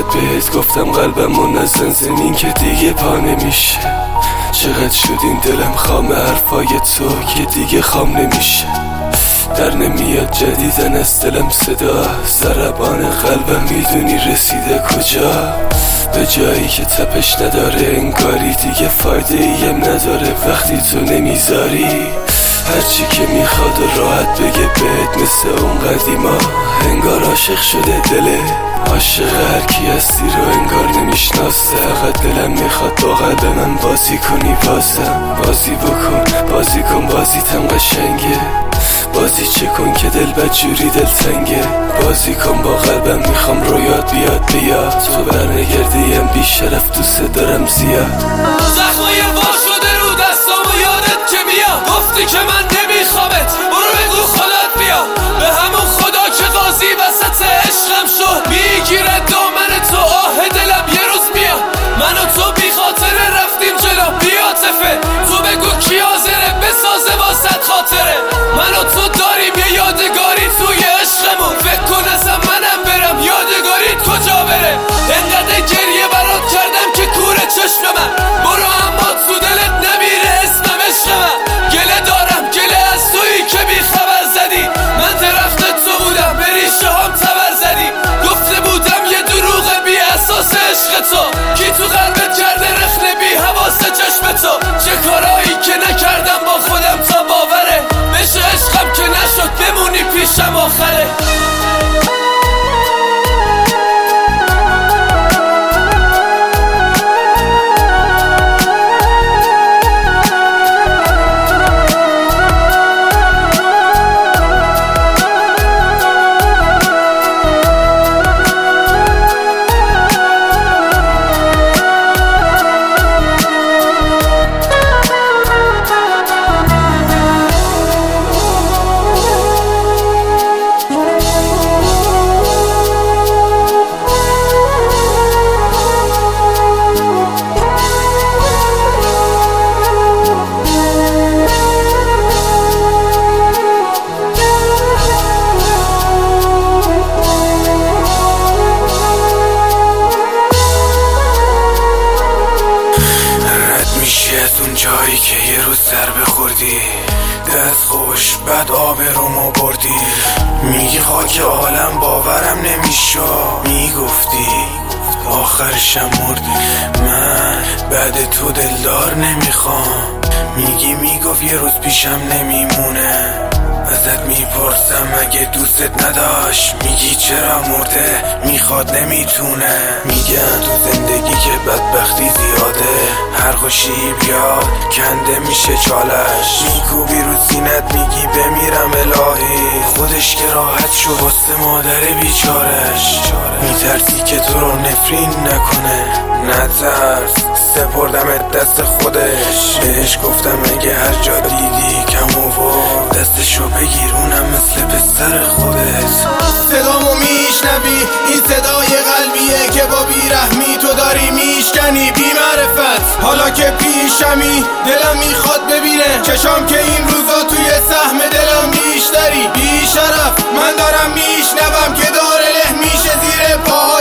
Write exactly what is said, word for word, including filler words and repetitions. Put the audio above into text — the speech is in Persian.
بهت گفتم قلبمو نزن زمین که دیگه پا نمیشه. چقدر شد این دلم خام حرفای تو که دیگه خام نمیشه. در نمیاد جدیدن از دلم صدا، ضربان قلبم میدونی رسیده کجا. به جایی که تپش نداره انگاری دیگه فایده ایم نداره وقتی تو نمیذاری. هرچی که میخواد و راحت بگه بهت مثل اون قدیما، انگار عاشق شده دله. عاشق هر کی هستی رو انگار نمیشناسه. فقط دلم میخواد با قلب من بازی کنی بازم. بازی بکن بازی کن بازیتم قشنگه. بازی چه کن که دل بدجوری دلتنگه. بازی کن با قلبم میخوام رویات بیاد بیاد. تو برنگردیم بی شرف دوست دارم زیاد. زخمای وا شده رو دستامو یادت که بیاد. گفتی که من نمیخوامت برو بگو خودت بیا. به همون خدا که قاضی وسط عشقم شد میگیره دامن تو. آه دلم یه روز میاد من و تو بی خاطره رفتیم جلو بی عاطفه. تو بگو کی حاضره بسازه واسط خاطره. من و تو داریم یه یادگاری توی عشقمون. فکر کن ازم منم برم یادگاریت کجا بره. انقدر گریه برات کردم که کوره چشم من. برو اما تو دلت نمیره اسمم عشق من. گله دارم گله از تویی که بی خبر زدی. من درخت تو بودم به ریشه هم تبر زدی. گفته بودم یه دروغ بی اساس عشق تو. کی تو قلبت کرده رخنه بی حواس چشم تو. چه کارایی که نکردم با خودم تا باوره بشه عشقم که نشد بمونی پیشم آخره. جایی که یه روز سر بخوردی دست خوش بعد آبرومو بردی. میگی خاک عالم باورم نمیشا. میگفتی آخرشم مردی. من بعد تو دلدار نمیخوام. میگی میگفت یه روز پیشم نمیمونه. ازت میپرسم اگه دوستت نداشت میگی چرا مرده میخواد نمیتونه. میگن تو زندگی که بدبختی زیاده هر خوشی بیاد کنده میشه چالش. میکوبی رو سینت میگی بمیرم الهی. خودش که راحت شد واسه مادر بیچارش. میترسی که تو رو نفرین نکنه. نترس سپردمت دست خودش. بهش گفتم اگه هر جا دیدی کم آورد دستشو بگیر اونم مثل پسر خودت. صدامو میشنوی این صدای قلبیه که با بیرحمی تو داری میشکنی بی معرفت. حالا که پیشمی دلم میخواد ببینه چشام که این روزا توی سهم دلم بیشتری. بی شرف من دارم میشنوم که داره له میشه زیر پاها